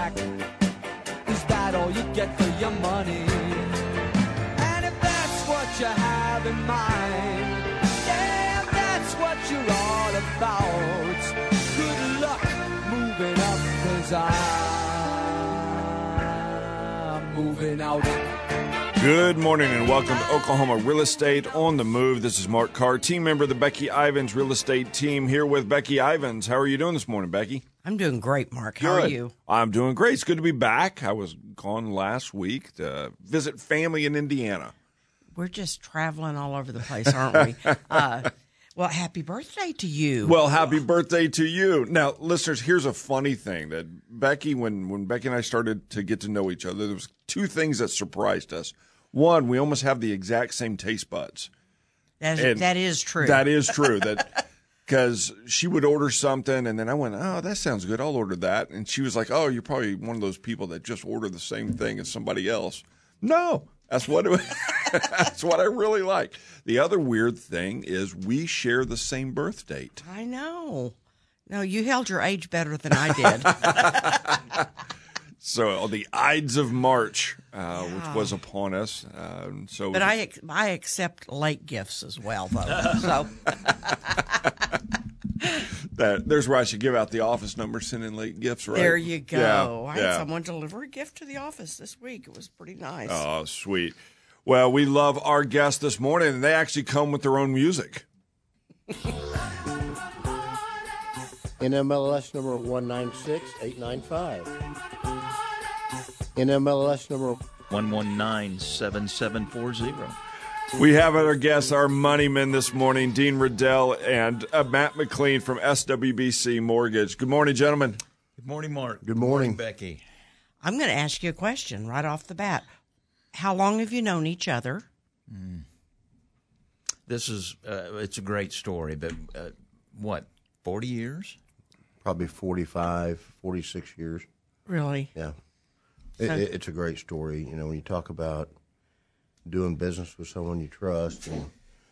back. Is that all you get for your money? And if that's what you have in mind, yeah, that's what you're all about. Good luck moving up, 'cause I'm moving out. Good morning and welcome to Oklahoma Real Estate on the Move. This is Mark Carr, team member of the Becky Ivins Real Estate team, here with Becky Ivins. How are you doing this morning, Becky? I'm doing great, Mark. How are you? I'm doing great. It's good to be back. I was gone last week to visit family in Indiana. We're just traveling all over the place, aren't we? Well, happy birthday to you. Well, happy birthday to you. Now, listeners, here's a funny thing that Becky, when Becky and I started to get to know each other, there was two things that surprised us. One, we almost have the exact same taste buds. That is true. That is true. Because she would order something, and then I went, oh, that sounds good. I'll order that. And she was like, oh, you're probably one of those people that just order the same thing as somebody else. No, that's what that's what I really like. The other weird thing is we share the same birth date. I know. No, you held your age better than I did. So the Ides of March, which was upon us. But I accept late gifts as well, though. So there's where I should give out the office number, send in late gifts, right? There you go. Yeah, I had someone deliver a gift to the office this week. It was pretty nice. Oh, sweet. Well, we love our guests this morning, and they actually come with their own music. NMLS number 196895. NMLS number 1197740. We have our guests, our money men this morning, Dean Riddell and Matt McLean from SWBC Mortgage. Good morning, gentlemen. Good morning, Mark. Good morning, Becky. I'm going to ask you a question right off the bat. How long have you known each other? This is it's a great story, but 40 years? Probably 45, 46 years. Really? Yeah. It's a great story. You know, when you talk about doing business with someone you trust and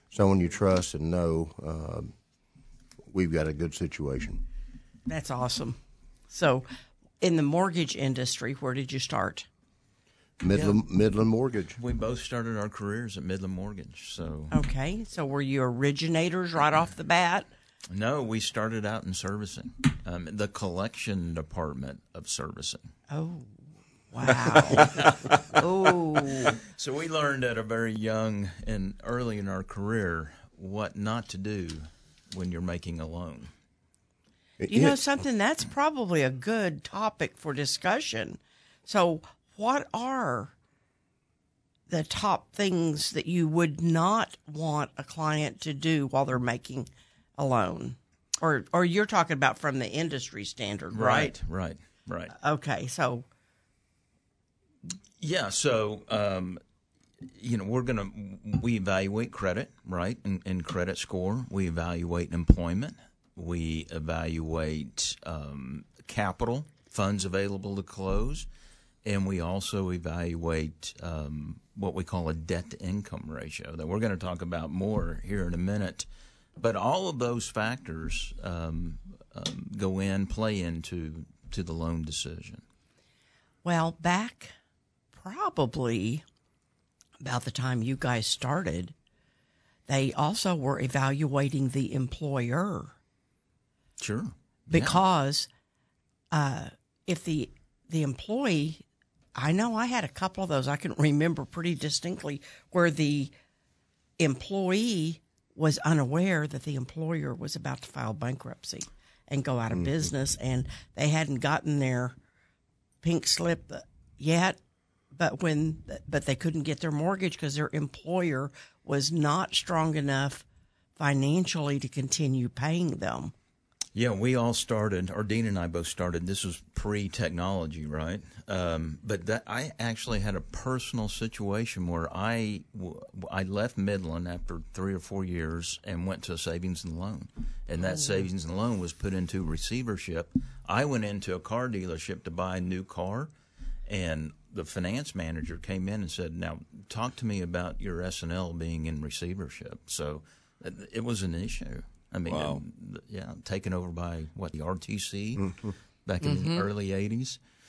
know, we've got a good situation. That's awesome. So, in the mortgage industry, where did you start? Midland Mortgage. We both started our careers at Midland Mortgage. So Okay. So, were you originators right off the bat? No, we started out in servicing, the collection department of servicing. Oh, wow. Oh. So we learned at a very young and early in our career what not to do when you're making a loan. You know something? That's probably a good topic for discussion. So what are the top things that you would not want a client to do while they're making a loan? Or you're talking about from the industry standard, right? Right. Okay, so... Yeah, so, we evaluate credit, right, and credit score. We evaluate employment. We evaluate capital, funds available to close. And we also evaluate what we call a debt-to-income ratio that we're going to talk about more here in a minute. But all of those factors play into the loan decision. Well, back probably about the time you guys started, they also were evaluating the employer. Sure. Because if the employee, I know I had a couple of those I can remember pretty distinctly, where the employee was unaware that the employer was about to file bankruptcy and go out of business, and they hadn't gotten their pink slip yet, but they couldn't get their mortgage because their employer was not strong enough financially to continue paying them. Yeah, we all started, or Dean and I both started, this was pre-technology, right? But I actually had a personal situation where I left Midland after 3 or 4 years and went to a savings and loan. And that savings and loan was put into receivership. I went into a car dealership to buy a new car, and the finance manager came in and said, now talk to me about your S&L being in receivership. So it was an issue. I mean, wow. Taken over by, the RTC back in the early 80s.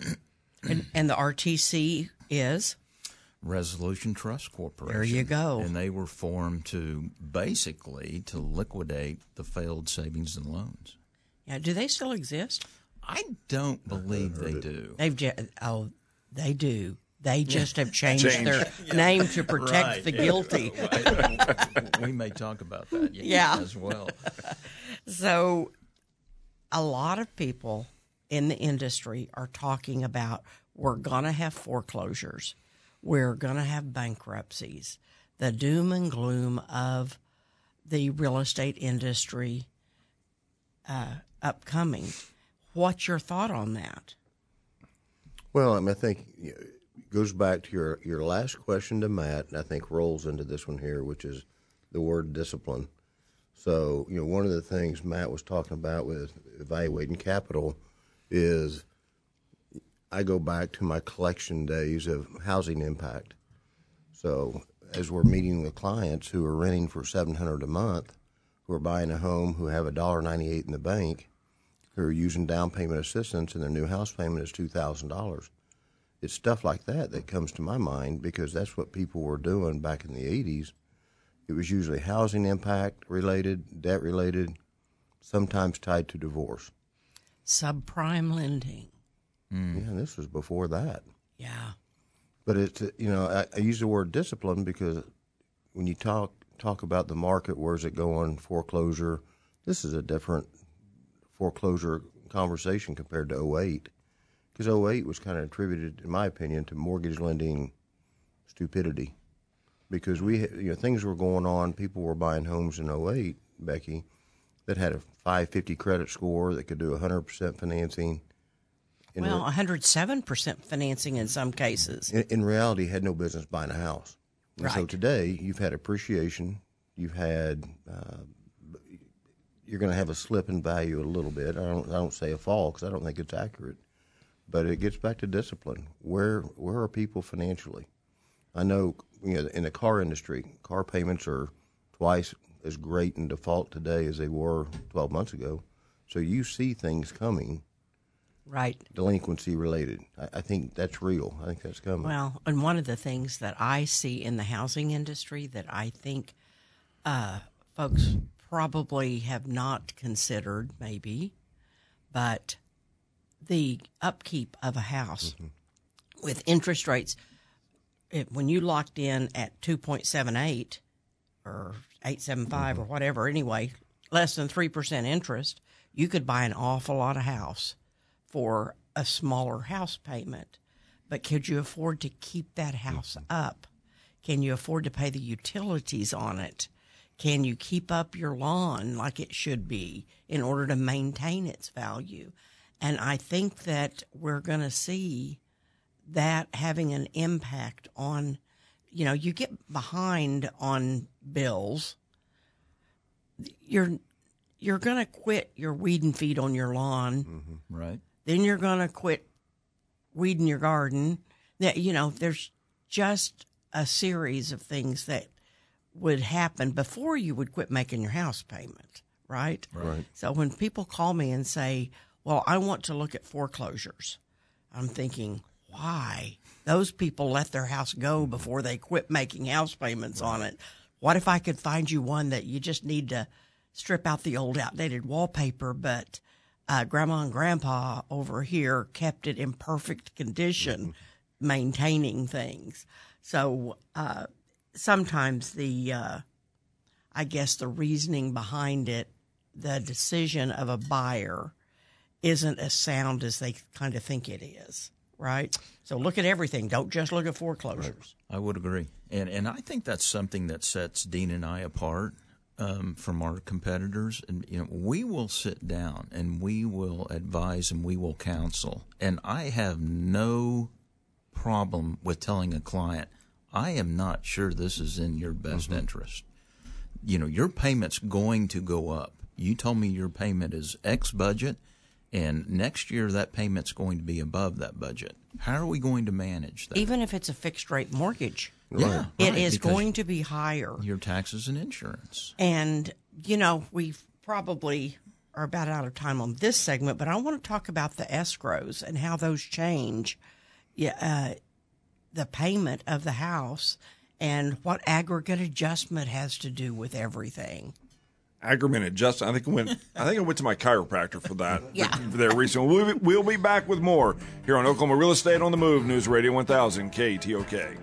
And the RTC is? Resolution Trust Corporation. There you go. And they were formed to basically to liquidate the failed savings and loans. Yeah. Do they still exist? I don't believe they do. They do. They just have changed their name to protect the guilty. We may talk about that as well. So a lot of people in the industry are talking about we're going to have foreclosures. We're going to have bankruptcies. The doom and gloom of the real estate industry upcoming. What's your thought on that? Well, I mean, I think it goes back to your last question to Matt, and I think rolls into this one here, which is the word discipline. So, one of the things Matt was talking about with evaluating capital is I go back to my collection days of housing impact. So as we're meeting with clients who are renting for $700 a month, who are buying a home, who have $1.98 in the bank, who are using down payment assistance, and their new house payment is $2,000. It's stuff like that comes to my mind because that's what people were doing back in the 80s. It was usually housing impact related, debt related, sometimes tied to divorce. Subprime lending. Yeah, and this was before that. Yeah. But it's, I use the word discipline because when you talk about the market, where's it going, foreclosure, this is a different foreclosure conversation compared to 08. Because 08 was kind of attributed, in my opinion, to mortgage lending stupidity. Because things were going on, people were buying homes in 08, Becky, that had a 550 credit score that could do 100% financing. 107% financing in some cases. In reality, had no business buying a house. And right. So today, you've had appreciation. You've had, you're going to have a slip in value a little bit. I don't say a fall because I don't think it's accurate. But it gets back to discipline. Where are people financially? I know, in the car industry, car payments are twice as great in default today as they were 12 months ago. So you see things coming. Right. Delinquency related. I think that's real. I think that's coming. Well, and one of the things that I see in the housing industry that I think folks probably have not considered maybe, but the upkeep of a house with interest rates, when you locked in at 2.78 or 8.75 or whatever, anyway, less than 3% interest, you could buy an awful lot of house for a smaller house payment. But could you afford to keep that house up? Can you afford to pay the utilities on it? Can you keep up your lawn like it should be in order to maintain its value? And I think that we're going to see that having an impact on, you get behind on bills. You're going to quit your weed and feed on your lawn. Right. Then you're going to quit weeding your garden. There's just a series of things that would happen before you would quit making your house payment, right? Right. So when people call me and say, well, I want to look at foreclosures, I'm thinking, why? Those people let their house go before they quit making house payments on it. What if I could find you one that you just need to strip out the old outdated wallpaper, but Grandma and Grandpa over here kept it in perfect condition, maintaining things. So sometimes I guess the reasoning behind it, the decision of a buyer isn't as sound as they kind of think it is, right? So look at everything. Don't just look at foreclosures. I would agree. And I think that's something that sets Dean and I apart from our competitors. And we will sit down and we will advise and we will counsel. And I have no problem with telling a client, I am not sure this is in your best interest. Your payment's going to go up. You told me your payment is X budget, and next year that payment's going to be above that budget. How are we going to manage that? Even if it's a fixed rate mortgage, yeah, it is going to be higher. Your taxes and insurance. And, we've probably are about out of time on this segment, but I want to talk about the escrows and how those change the payment of the house and what aggregate adjustment has to do with everything. Aggregate adjustment. I think I went to my chiropractor for that. Yeah. There recently. We'll be back with more here on Oklahoma Real Estate on the Move, News Radio 1000 KTOK.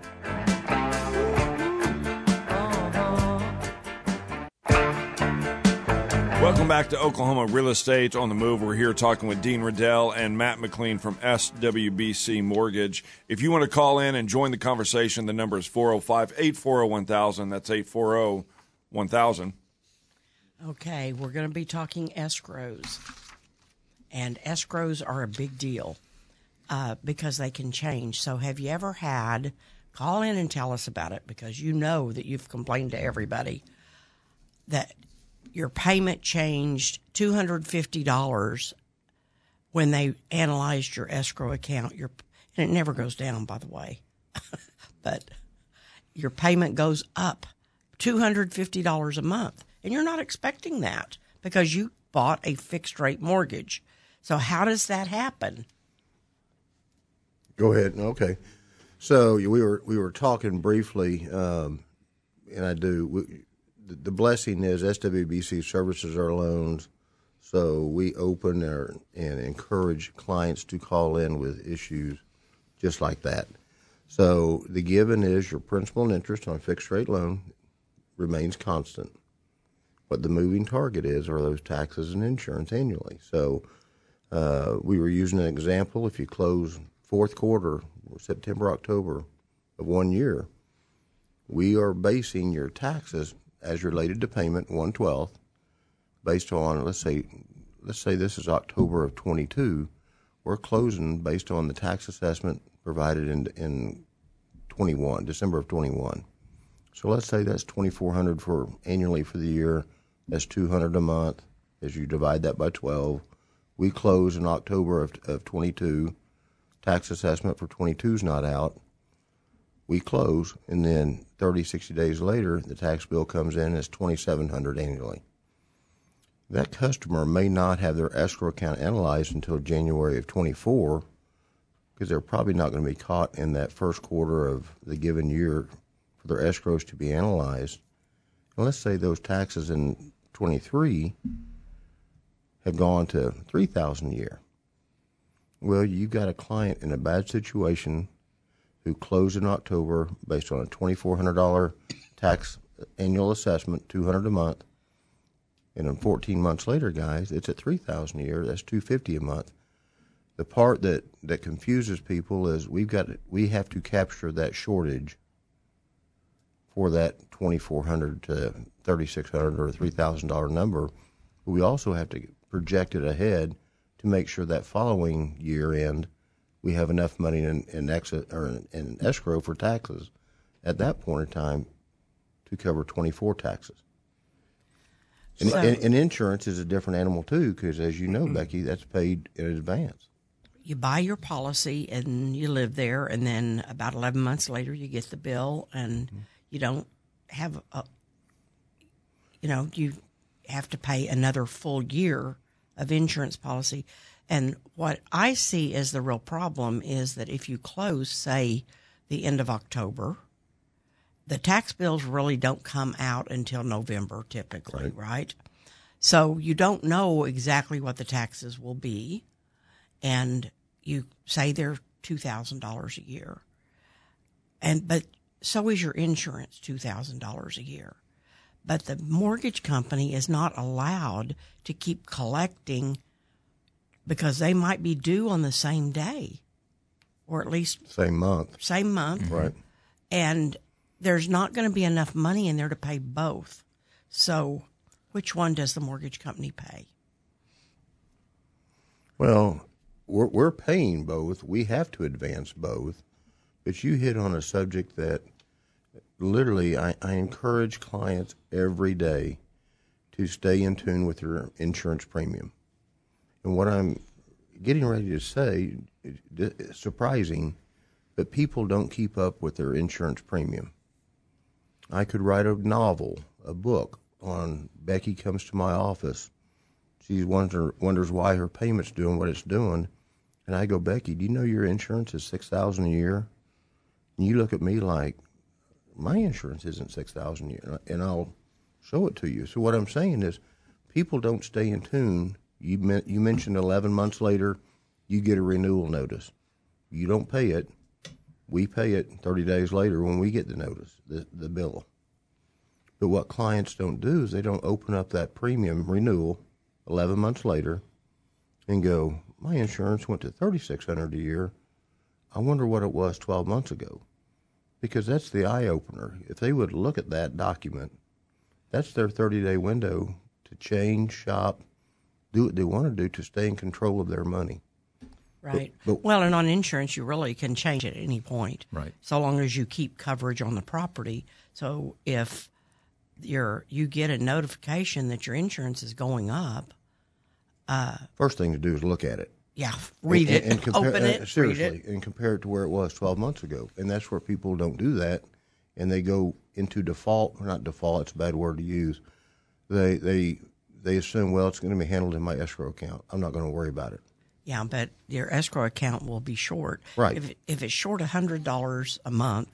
Welcome back to Oklahoma Real Estate on the Move. We're here talking with Dean Riddell and Matt McLean from SWBC Mortgage. If you want to call in and join the conversation, the number is 405-840-1000. That's 840-1000. Okay, we're going to be talking escrows. And escrows are a big deal because they can change. So have you ever had, call in and tell us about it, because you know that you've complained to everybody that your payment changed $250 when they analyzed your escrow account. And it never goes down, by the way. But your payment goes up $250 a month. And you're not expecting that because you bought a fixed-rate mortgage. So how does that happen? Go ahead. Okay. So we were talking briefly, and I do. The blessing is SWBC services our loans, so we open and encourage clients to call in with issues just like that. So the given is your principal and interest on a fixed-rate loan remains constant. What the moving target are those taxes and insurance annually. So we were using an example. If you close fourth quarter, September, October of 1 year, we are basing your taxes as related to payment 1/12 based on, let's say this is October of 22. We're closing based on the tax assessment provided in 21, December of 21. So let's say that's $2,400 for annually for the year. That's $200 a month. As you divide that by 12, we close in October of 22. Tax assessment for 22 is not out. We close, and then 30, 60 days later, the tax bill comes in as $2,700 annually. That customer may not have their escrow account analyzed until January of 24, because they're probably not going to be caught in that first quarter of the given year for their escrows to be analyzed. And let's say those taxes in 23 have gone to $3,000 a year. Well, you've got a client in a bad situation who closed in October based on a $2,400 tax annual assessment, $200 a month, and then 14 months later, guys, it's at $3,000 a year. That's $250 a month. The part that confuses people is we have to capture that shortage for that $2,400 to $3,600 or $3,000 number. But we also have to project it ahead to make sure that following year end we have enough money in escrow for taxes at that point in time to cover 24 taxes. And insurance is a different animal too, because as you know, Becky, that's paid in advance. You buy your policy and you live there, and then about 11 months later you get the bill, and you don't have you have to pay another full year of insurance policy. And what I see as the real problem is that if you close, say, the end of October, the tax bills really don't come out until November typically, right? So you don't know exactly what the taxes will be, and you say they're $2,000 a year. But so is your insurance $2,000 a year. But the mortgage company is not allowed to keep collecting because they might be due on the same day, or at least same month. Right. And there's not going to be enough money in there to pay both. So which one does the mortgage company pay? Well, we're paying both. We have to advance both. But you hit on a subject that literally I encourage clients every day to stay in tune with their insurance premium. And what I'm getting ready to say is surprising, but people don't keep up with their insurance premium. I could write a novel, a book on Becky comes to my office. She wonders why her payment's doing what it's doing. And I go, Becky, do you know your insurance is $6,000 a year? And you look at me like, my insurance isn't $6,000 a year, and I'll show it to you. So what I'm saying is, people don't stay in tune. You mentioned 11 months later, you get a renewal notice. You don't pay it. We pay it 30 days later when we get the notice, the bill. But what clients don't do is they don't open up that premium renewal 11 months later and go, my insurance went to $3,600 a year. I wonder what it was 12 months ago. Because that's the eye-opener. If they would look at that document, that's their 30-day window to change, shop, do what they want to do to stay in control of their money. Right. But well, and on insurance, you really can change it at any point. Right. So long as you keep coverage on the property. So if you get a notification that your insurance is going up, first thing to do is look at it. yeah, read it, and compare, open it, seriously, read it. and compare it to where it was 12 months ago. And that's where people don't do that, and they go into default. Or not default; it's a bad word to use. They assume, well, it's going to be handled in my escrow account. I'm not going to worry about it. Yeah, but your escrow account will be short. Right. If it's short $100 a month,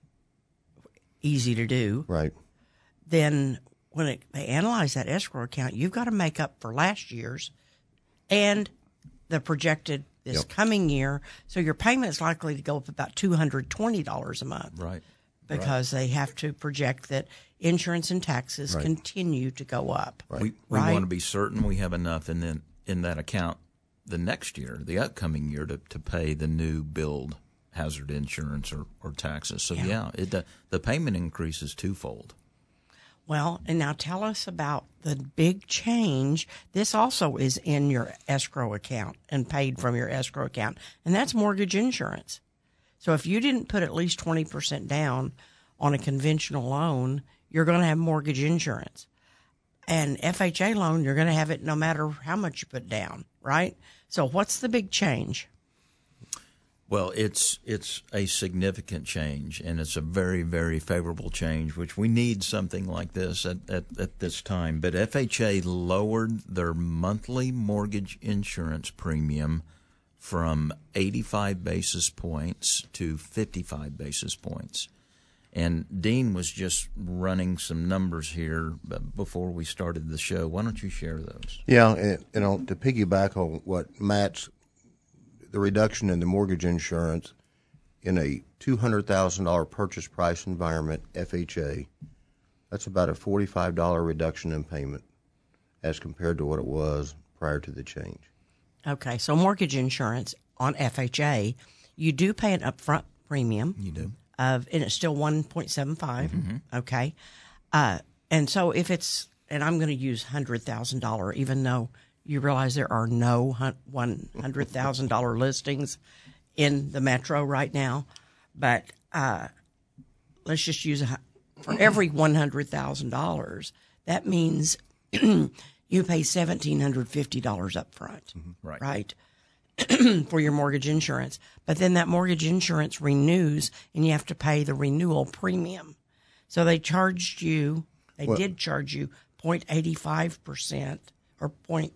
easy to do. Right. Then when they analyze that escrow account, you've got to make up for last year's and the projected this coming year. So your payment is likely to go up about $220 a month. Right. Because they have to project that insurance and taxes continue to go up. Right. We want to be certain we have enough in that account the next year, the upcoming year, to pay the new billed hazard insurance or taxes. So the payment increases twofold. Well, and now tell us about the big change. This also is in your escrow account and paid from your escrow account, and that's mortgage insurance. So if you didn't put at least 20% down on a conventional loan, you're going to have mortgage insurance. And FHA loan, you're going to have it no matter how much you put down, right? So what's the big change? Well, it's a significant change, and it's a very, very favorable change, which we need something like this at this time. But FHA lowered their monthly mortgage insurance premium from 85 basis points to 55 basis points. And Dean was just running some numbers here before we started the show. Why don't you share those? Yeah, and to piggyback on what Matt's, the reduction in the mortgage insurance in a $200,000 purchase price environment, FHA, that's about a $45 reduction in payment as compared to what it was prior to the change. Okay, so mortgage insurance on FHA, you do pay an upfront premium. You do. And it's still 1.75. Okay. And so if it's, and I'm going to use $100,000, even though you realize there are no $100,000 listings in the metro right now, but let's just use for every $100,000, that means you pay $1,750 up front, right? For your mortgage insurance. But then that mortgage insurance renews and you have to pay the renewal premium. So they did charge you 0.85% or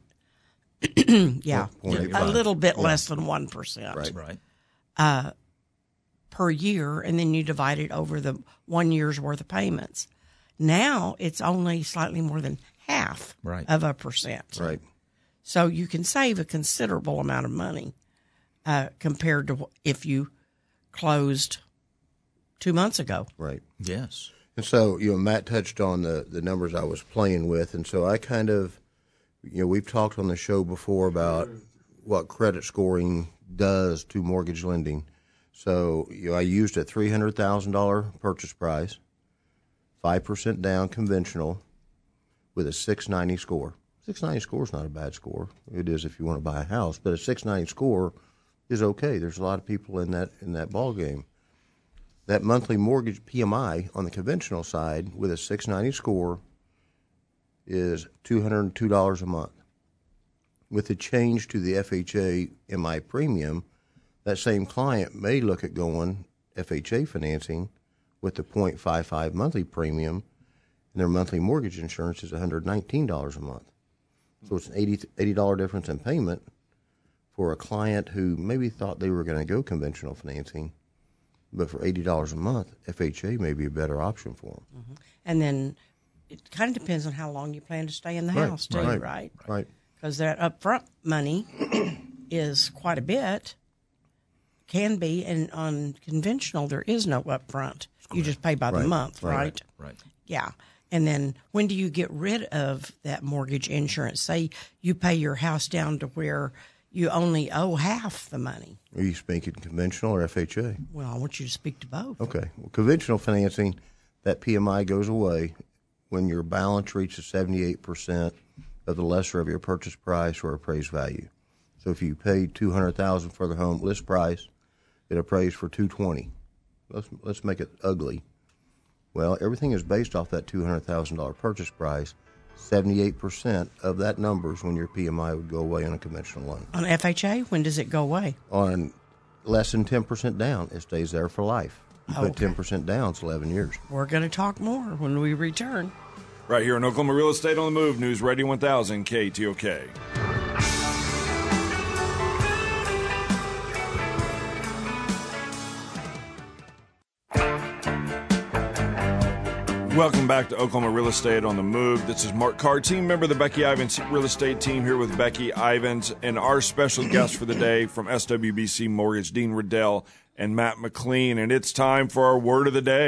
a little bit less than 1%. Right. Per year, and then you divide it over the 1 year's worth of payments. Now it's only slightly more than half of a percent. Right. So you can save a considerable amount of money compared to if you closed 2 months ago. Right. Yes. And so, Matt touched on the numbers I was playing with, and so I kind of, we've talked on the show before about what credit scoring does to mortgage lending. So, I used a $300,000 purchase price, 5% down conventional, with a 690 score. 690 score is not a bad score. It is if you want to buy a house, but a 690 score is okay. There's a lot of people in that ball game. That monthly mortgage PMI on the conventional side with a 690 score is $202 a month. With the change to the FHA MI premium, that same client may look at going FHA financing with the 0.55 monthly premium, and their monthly mortgage insurance is $119 a month. So it's an $80 difference in payment for a client who maybe thought they were going to go conventional financing, but for $80 a month, FHA may be a better option for them. Mm-hmm. And then it kind of depends on how long you plan to stay in the house, too, right? Right. Because that upfront money is quite a bit, can be, and on conventional there is no upfront. You just pay by the month, right? Right. Yeah. And then when do you get rid of that mortgage insurance? Say you pay your house down to where you only owe half the money. Are you speaking conventional or FHA? Well, I want you to speak to both. Okay. Well, conventional financing, that PMI goes away when your balance reaches 78% of the lesser of your purchase price or appraised value. So if you paid $200,000 for the home list price, it appraised for $220,000. Let's make it ugly. Well, everything is based off that $200,000 purchase price. 78% of that number is when your PMI would go away on a conventional loan. On FHA, when does it go away? On less than 10% down, it stays there for life. You put Okay. 10% down, it's 11 years. We're going to talk more when we return. Right here on Oklahoma Real Estate on the Move, News Radio 1000 KTOK. Welcome back to Oklahoma Real Estate on the Move. This is Mark Carr, team member of the Becky Ivans Real Estate Team, here with Becky Ivans and our special guest for the day from SWBC Mortgage, Dean Riddell and Matt McLean. And it's time for our word of the day.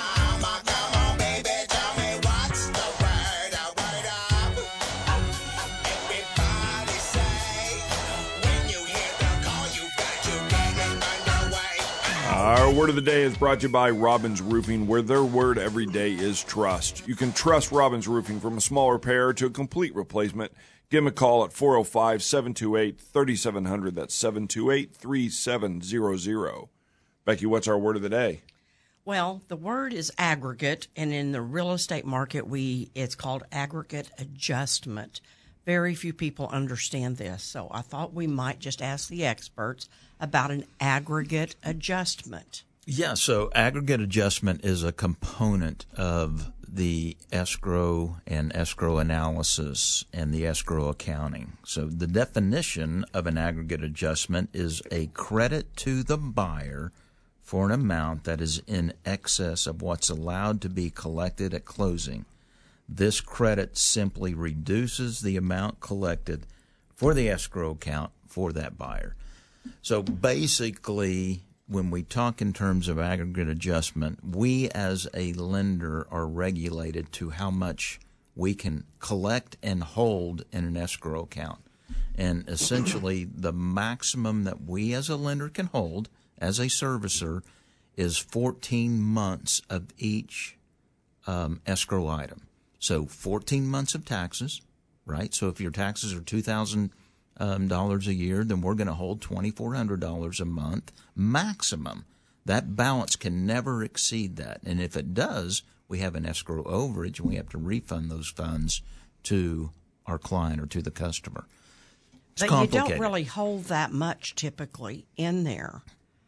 Our word of the day is brought to you by Robbins Roofing, where their word every day is trust. You can trust Robbins Roofing from a small repair to a complete replacement. Give them a call at 405-728-3700. That's 728-3700. Becky, what's our word of the day? Well, the word is aggregate, and in the real estate market, it's called aggregate adjustment. Very few people understand this, so I thought we might just ask the experts about an aggregate adjustment. Yeah, so aggregate adjustment is a component of the escrow and escrow analysis and the escrow accounting. So the definition of an aggregate adjustment is a credit to the buyer for an amount that is in excess of what's allowed to be collected at closing. This credit simply reduces the amount collected for the escrow account for that buyer. So basically, when we talk in terms of aggregate adjustment, we as a lender are regulated to how much we can collect and hold in an escrow account. And essentially, the maximum that we as a lender can hold as a servicer is 14 months of each escrow item. So 14 months of taxes, right? So if your taxes are $2,000 a year, then we're going to hold $2,400 a month maximum. That balance can never exceed that. And if it does, we have an escrow overage, and we have to refund those funds to our client or to the customer. It's but complicated. You don't really hold that much typically in there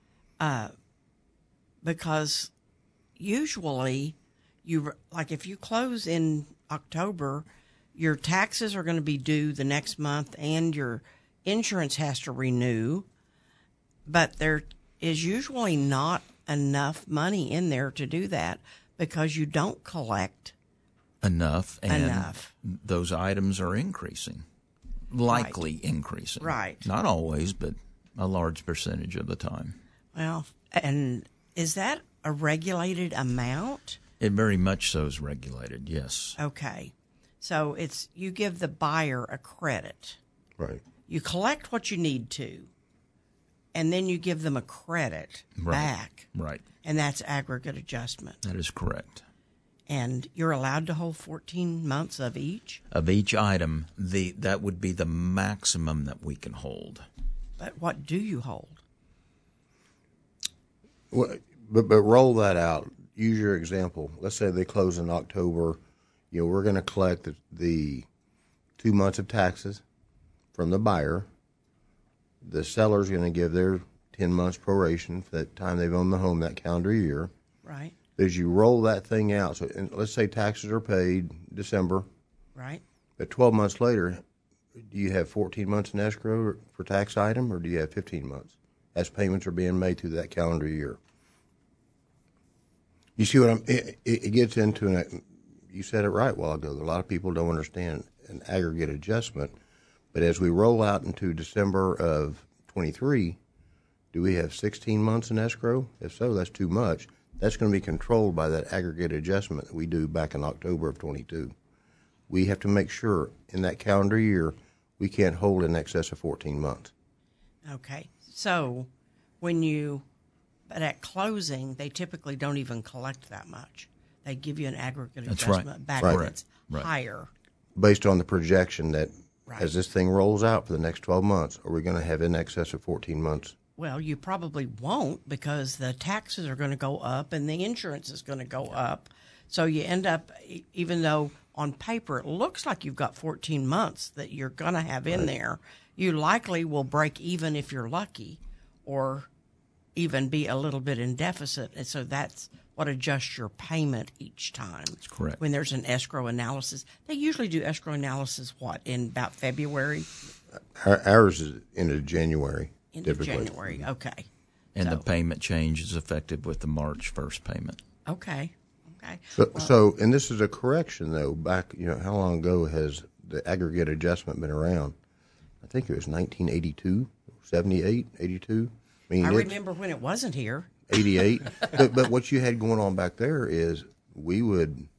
because usually if you close in October, your taxes are going to be due the next month and your insurance has to renew, but there is usually not enough money in there to do that because you don't collect enough, and enough. Those items are increasing, likely increasing. Right. Not always, but a large percentage of the time. Well, and is that a regulated amount? It very much so is regulated, yes. Okay. So you give the buyer a credit. Right. You collect what you need to, and then you give them a credit back. Right. And that's aggregate adjustment. That is correct. And you're allowed to hold 14 months of each? Of each item, that would be the maximum that we can hold. But what do you hold? Well, but roll that out. Use your example. Let's say they close in October. We're going to collect the 2 months of taxes from the buyer. The seller's going to give their 10 months proration for that time they've owned the home that calendar year. Right. As you roll that thing out, so let's say taxes are paid December. Right. But 12 months later, do you have 14 months in escrow for tax item, or do you have 15 months as payments are being made through that calendar year? You see what it gets into, you said it right a while ago. A lot of people don't understand an aggregate adjustment. But as we roll out into December of 23, do we have 16 months in escrow? If so, that's too much. That's going to be controlled by that aggregate adjustment that we do back in October of 22. We have to make sure in that calendar year we can't hold in excess of 14 months. Okay. So but at closing, they typically don't even collect that much. They give you an aggregate adjustment back that's higher. Based on the projection that Right. as this thing rolls out for the next 12 months, are we going to have in excess of 14 months? Well, you probably won't because the taxes are going to go up and the insurance is going to go up. So you end up, even though on paper it looks like you've got 14 months that you're going to have in there, you likely will break even if you're lucky or even be a little bit in deficit. And so that's what adjusts your payment each time. That's correct. When there's an escrow analysis. They usually do escrow analysis, in about February? Ours is into January. Into typically. January, okay. And the payment change is effective with the March 1st payment. Okay. So, and this is a correction, though. Back, how long ago has the aggregate adjustment been around? I think it was 1982, 78, 82. I remember when it wasn't here. 88. but what you had going on back there is the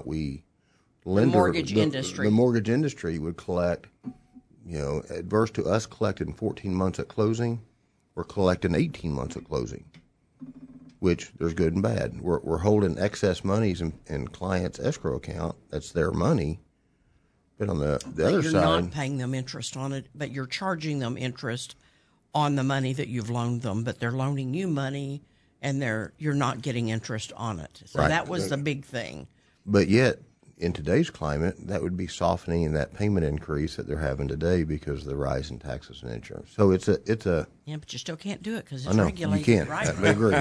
mortgage industry. The mortgage industry would collect, adverse to us collecting 14 months at closing, we're collecting 18 months at closing, which there's good and bad. We're holding excess monies in clients' escrow account. That's their money. But on the other side, you're not paying them interest on it, but you're charging them interest on the money that you've loaned them, but they're loaning you money and you're not getting interest on it. So that was the big thing. But yet, in today's climate, that would be softening that payment increase that they're having today because of the rise in taxes and insurance. So it's a yeah, but you still can't do it because I it's know, regulated. you can't. Right? I agree.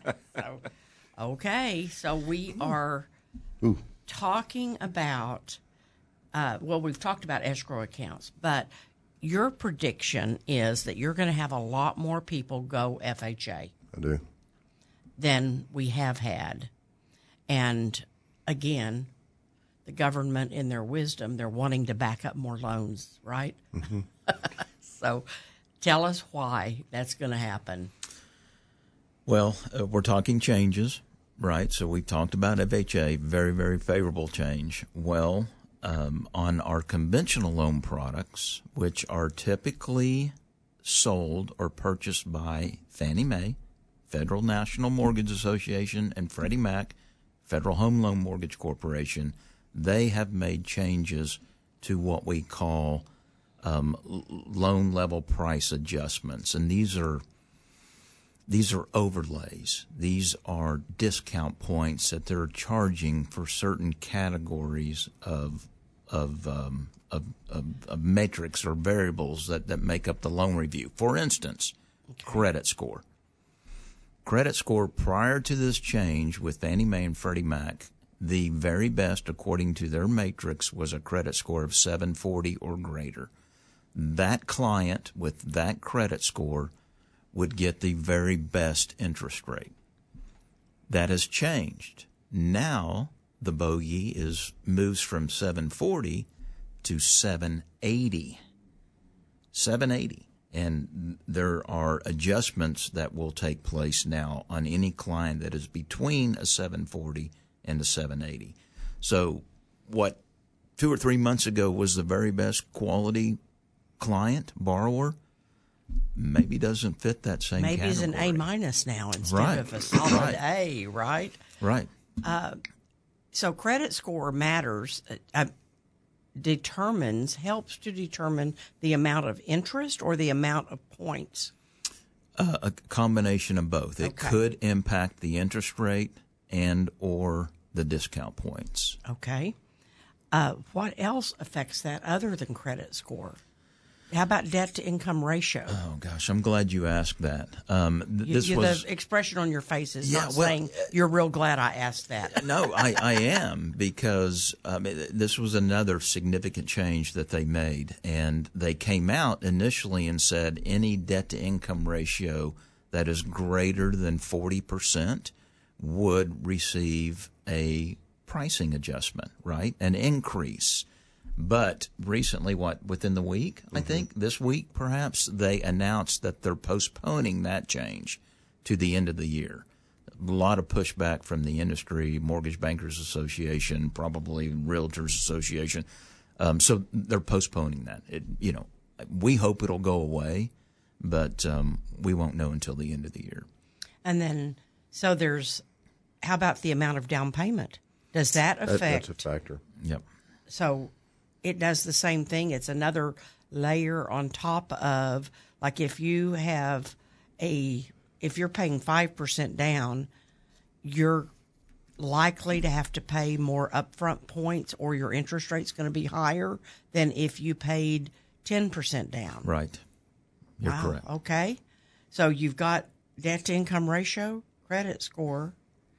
So we are talking about. We've talked about escrow accounts, but your prediction is that you're going to have a lot more people go FHA. I do. Than we have had. And again, the government, in their wisdom, they're wanting to back up more loans, right? Mm-hmm. So tell us why that's going to happen. Well, we're talking changes, right? So we've talked about FHA, very, very favorable change. Well, on our conventional loan products, which are typically sold or purchased by Fannie Mae, Federal National Mortgage Association, and Freddie Mac, Federal Home Loan Mortgage Corporation, they have made changes to what we call loan level price adjustments. And these are overlays. These are discount points that they're charging for certain categories of metrics or variables that make up the loan review. For instance, credit score. Credit score prior to this change with Fannie Mae and Freddie Mac, the very best according to their matrix was a credit score of 740 or greater. That client with that credit score would get the very best interest rate. That has changed. Now the bogey moves from 740 to 780. 780. And there are adjustments that will take place now on any client that is between a 740 and a 780. So what 2 or 3 months ago was the very best quality client, borrower, maybe doesn't fit that same category. Maybe it's an A- now instead of a solid A, right? Right. So credit score matters, helps to determine the amount of interest or the amount of points? A combination of both. It could impact the interest rate and or the discount points. Okay. What else affects that other than credit score? How about debt to income ratio? Oh gosh, I'm glad you asked that. The expression on your face is not saying you're real glad I asked that. No, I am, because this was another significant change that they made, and they came out initially and said any debt to income ratio that is greater than 40% would receive a pricing adjustment, right? An increase. But recently, within the week, I think, this week perhaps, they announced that they're postponing that change to the end of the year. A lot of pushback from the industry, Mortgage Bankers Association, probably Realtors Association. So they're postponing that. We hope it'll go away, but we won't know until the end of the year. And then, so how about the amount of down payment? Does that affect? That's a factor. Yep. So it does the same thing. It's another layer on top of, like, if you're paying 5% down, you're likely to have to pay more upfront points, or your interest rate's going to be higher than if you paid 10% down. Right. You're Wow. correct. Okay. So you've got debt to income ratio, credit score,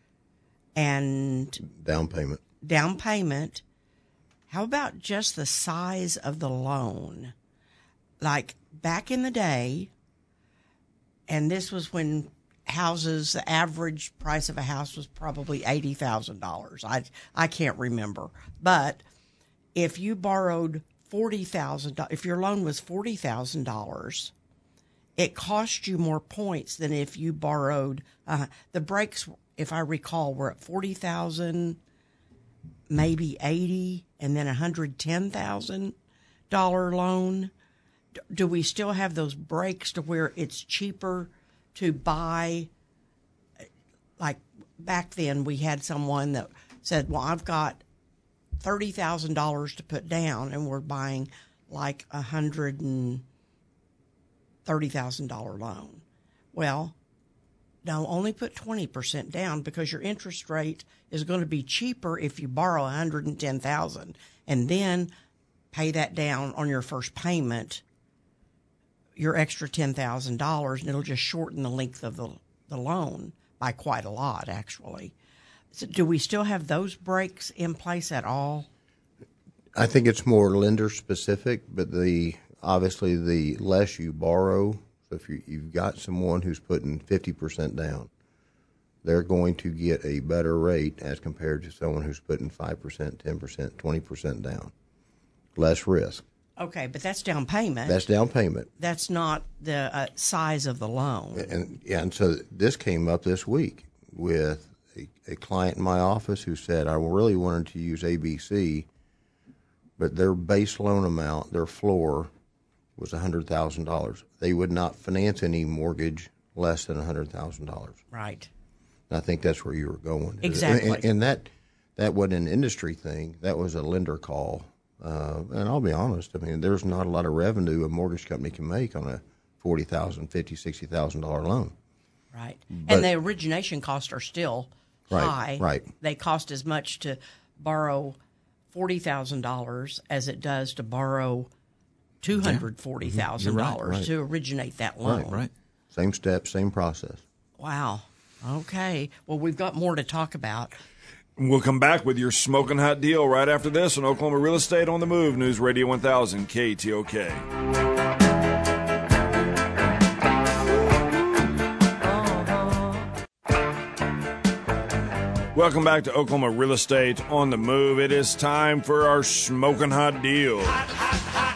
and Down payment. How about just the size of the loan? Like back in the day, and this was when the average price of a house was probably $80,000. I can't remember. But if you borrowed $40,000, if your loan was $40,000, it cost you more points than if you borrowed. The breaks, if I recall, were at $40,000, maybe $80,000, and then $110,000 loan. Do we still have those breaks to where it's cheaper to buy? Like back then, we had someone that said, "Well, I've got $30,000 to put down, and we're buying like $130,000 loan." Well, no, only put 20% down, because your interest rate is going to be cheaper if you borrow $110,000 and then pay that down on your first payment, your extra $10,000, and it'll just shorten the length of the loan by quite a lot, actually. So do we still have those breaks in place at all? I think it's more lender specific, but obviously the less you borrow. So if you've got someone who's putting 50% down, they're going to get a better rate as compared to someone who's putting 5%, 10%, 20% down. Less risk. Okay, but that's down payment. That's down payment. That's not the size of the loan. And so this came up this week with a client in my office who said, I really wanted to use ABC, but their base loan amount, their floor, was $100,000. They would not finance any mortgage less than $100,000. Right. And I think that's where you were going. Exactly. And that wasn't an industry thing. That was a lender call. And I'll be honest, I mean, there's not a lot of revenue a mortgage company can make on a $40,000, $50,000, $60,000 loan. Right. But, and the origination costs are still high. Right. They cost as much to borrow $40,000 as it does to borrow $240,000 to originate that loan. Right. Same steps, same process. Wow. Okay. Well, we've got more to talk about. We'll come back with your smoking hot deal right after this on Oklahoma Real Estate on the Move, News Radio 1000 KTOK. Welcome back to Oklahoma Real Estate on the Move. It is time for our smoking hot deal. Hot, hot, hot.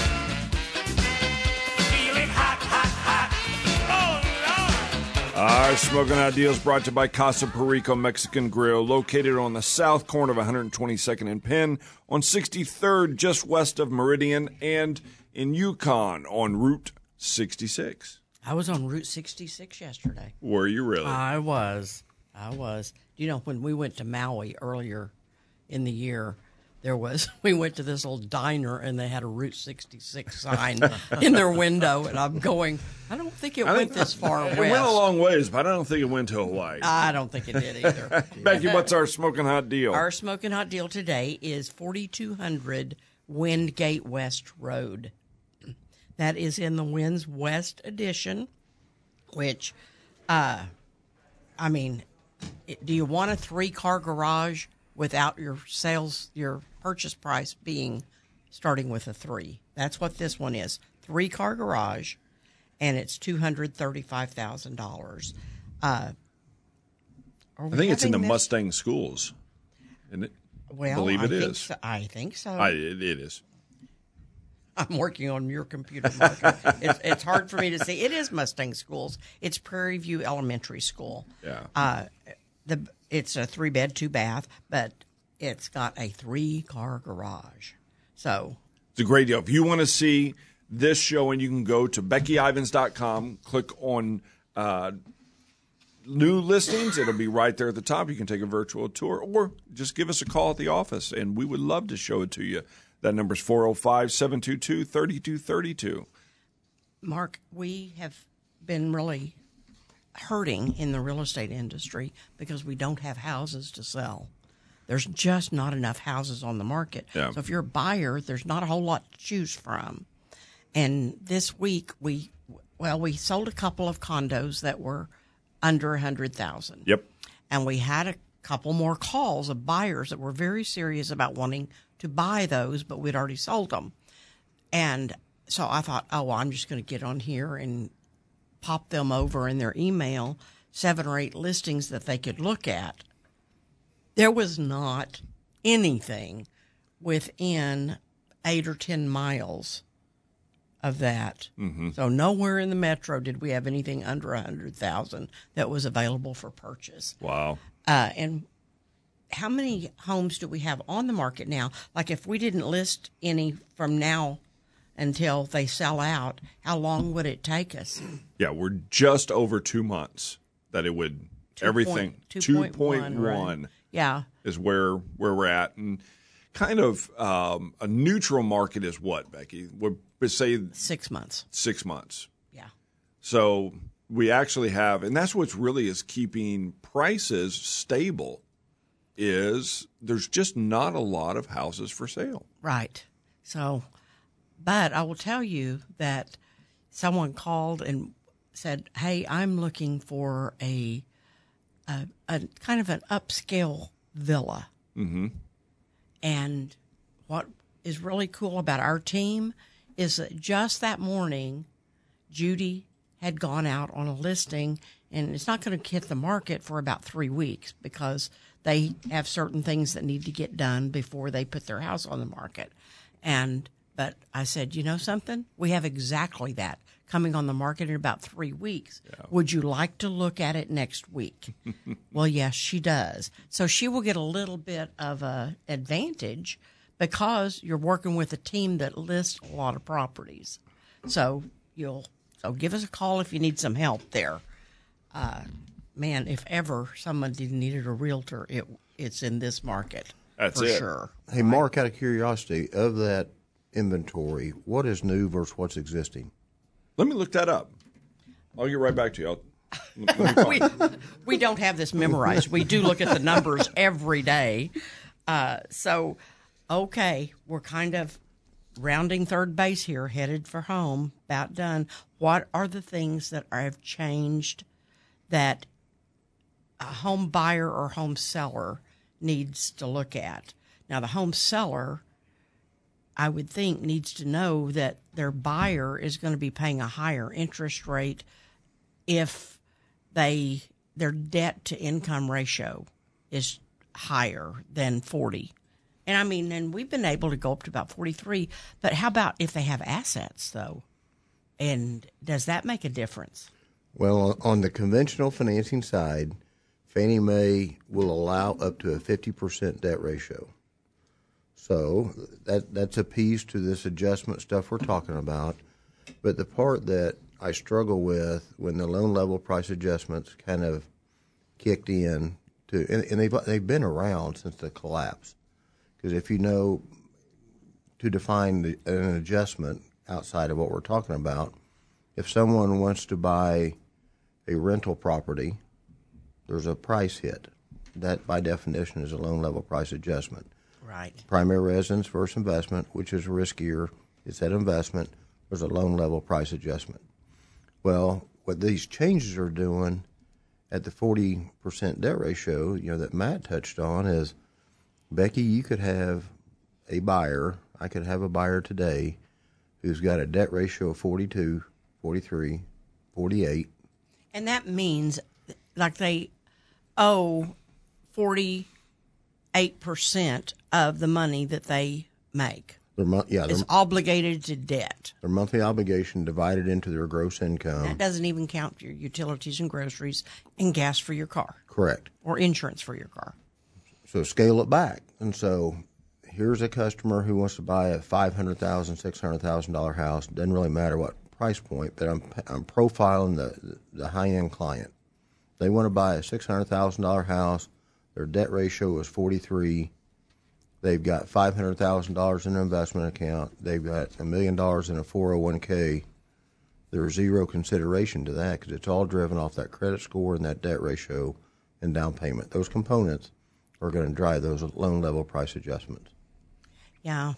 Feeling hot, hot, hot. Oh, Lord. Our smoking hot deal is brought to you by Casa Perico Mexican Grill, located on the south corner of 122nd and Penn, on 63rd, just west of Meridian, and in Yukon on Route 66. I was on Route 66 yesterday. Were you really? I was. You know, when we went to Maui earlier in the year, we went to this old diner and they had a Route 66 sign in their window, and I'm going, I don't think it went this far west. It went a long ways, but I don't think it went to Hawaii. I don't think it did either. Becky, what's our smoking hot deal? Our smoking hot deal today is 4200 Windgate West Road. that is in the Wynn's West Edition, which, do you want a 3-car garage without your purchase price being starting with a 3? That's what this one is. 3-car garage, and it's $235,000. I think it's in the Mustang schools. Isn't it? Well, I believe it is. So. I think so. It is. I'm working on your computer, Mark. It's hard for me to see. It is Mustang Schools. It's Prairie View Elementary School. Yeah. It's a 3-bed, 2-bath, but it's got a 3-car garage. So it's a great deal. If you want to see this showing, you can go to BeckyIvans.com, click on new listings. It'll be right there at the top. You can take a virtual tour or just give us a call at the office, and we would love to show it to you. That number is 405-722-3232. Mark, we have been really hurting in the real estate industry because we don't have houses to sell. There's just not enough houses on the market. Yeah. So if you're a buyer, there's not a whole lot to choose from. And this week, we sold a couple of condos that were under $100,000. Yep. And we had a couple more calls of buyers that were very serious about wanting to buy those, but we'd already sold them. And so I thought, I'm just going to get on here and pop them over in their email 7 or 8 listings that they could look at. There was not anything within 8 or 10 miles of that. Mm-hmm. So nowhere in the metro did we have anything under $100,000 that was available for purchase. Wow. And how many homes do we have on the market now? Like if we didn't list any from now until they sell out, how long would it take us? Yeah, we're just over 2 months that it would, 2.1 right? Yeah. is where we're at. And kind of a neutral market is what, Becky? Would say 6 months. 6 months. Yeah. So we actually have, and that's what's really is keeping prices stable, is there's just not a lot of houses for sale. Right. So, but I will tell you that someone called and said, "Hey, I'm looking for a kind of an upscale villa." Mm-hmm. And what is really cool about our team is that just that morning, Judy had gone out on a listing, and it's not going to hit the market for about 3 weeks because they have certain things that need to get done before they put their house on the market. But I said, you know something? We have exactly that coming on the market in about 3 weeks. Yeah. Would you like to look at it next week? Well, yes, she does. So she will get a little bit of an advantage because you're working with a team that lists a lot of properties. So give us a call if you need some help there. Man, if ever somebody needed a realtor, it's in this market. That's for it. Sure. Hey, Mark, out of curiosity, of that inventory, what is new versus what's existing? Let me look that up. I'll get right back to you. We don't have this memorized. We do look at the numbers every day. Okay, we're kind of rounding third base here, headed for home, about done. What are the things that have changed that a home buyer or home seller needs to look at? Now, the home seller, I would think, needs to know that their buyer is going to be paying a higher interest rate if their debt to income ratio is higher than 40. And we've been able to go up to about 43, but how about if they have assets though? And does that make a difference? Well, on the conventional financing side, Fannie Mae will allow up to a 50% debt ratio. So that's a piece to this adjustment stuff we're talking about. But the part that I struggle with when the loan level price adjustments kind of kicked in, and they've been around since the collapse. Because if you know to define an adjustment outside of what we're talking about, if someone wants to buy a rental property, there's a price hit. That, by definition, is a loan level price adjustment. Right. Primary residence versus investment, which is riskier, is that investment. there's a loan level price adjustment. Well, what these changes are doing at the 40% debt ratio, that Matt touched on is, Becky, you could have a buyer, I could have a buyer today who's got a debt ratio of 42, 43, 48. And that means like they owe 48% of the money that they make. Is obligated to debt. Their monthly obligation divided into their gross income. That doesn't even count your utilities and groceries and gas for your car. Correct. Or insurance for your car. So scale it back. And so here's a customer who wants to buy a $500,000, $600,000 house. Doesn't really matter what price point, but I'm profiling the high-end client. They want to buy a $600,000 house. Their debt ratio is 43. They've got $500,000 in an investment account. They've got $1 million in a 401k. There's zero consideration to that because it's all driven off that credit score and that debt ratio and down payment. Those components are going to drive those loan level price adjustments. Yeah.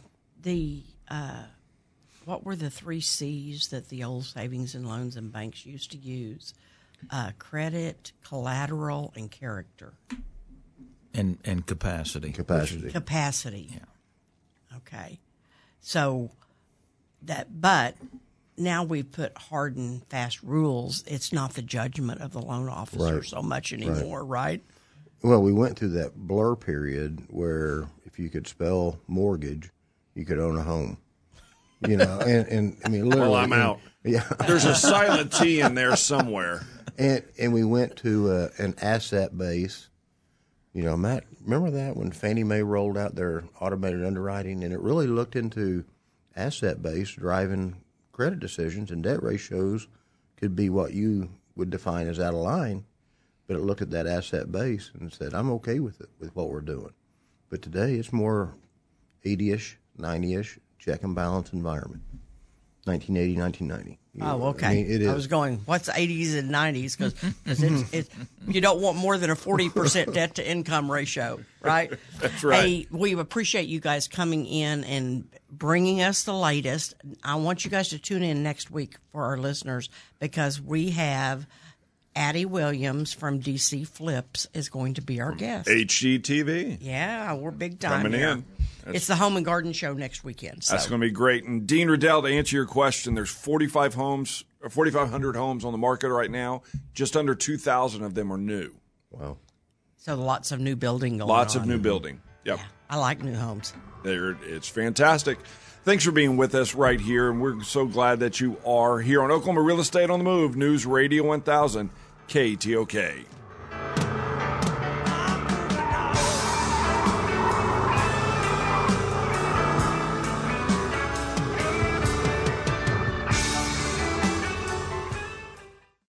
What were the 3 C's that the old savings and loans and banks used to use? Credit, collateral, and character. And capacity. Capacity. Yeah. Okay. So but now we've put hard and fast rules. It's not the judgment of the loan officer so much anymore, right? Well, we went through that blur period where if you could spell mortgage, you could own a home. And I mean, literally. Well, I'm out. Yeah. There's a silent T in there somewhere. And we went to an asset base. Matt, remember that when Fannie Mae rolled out their automated underwriting, and it really looked into asset-based driving credit decisions, and debt ratios could be what you would define as out of line, but it looked at that asset base and said, I'm okay with it, with what we're doing. But today it's more 80-ish, 90-ish, check and balance environment, 1980, 1990. Oh, okay. I mean, it is. I was going, what's 80s and 90s? Because it's you don't want more than a 40% debt to income ratio, right? That's right. Hey, we appreciate you guys coming in and bringing us the latest. I want you guys to tune in next week for our listeners because we have Addie Williams from DC Flips is going to be our guest. HGTV. Yeah, we're big time Coming here. in. It's the Home and Garden Show next weekend. So. That's going to be great. And Dean Riddell, to answer your question, there's 4,500 homes on the market right now. Just under 2,000 of them are new. Wow. So lots of new building going on. Lots of new building. Yep. Yeah, I like new homes. It's fantastic. Thanks for being with us right here, and we're so glad that you are here on Oklahoma Real Estate on the Move, News Radio 1000, KTOK.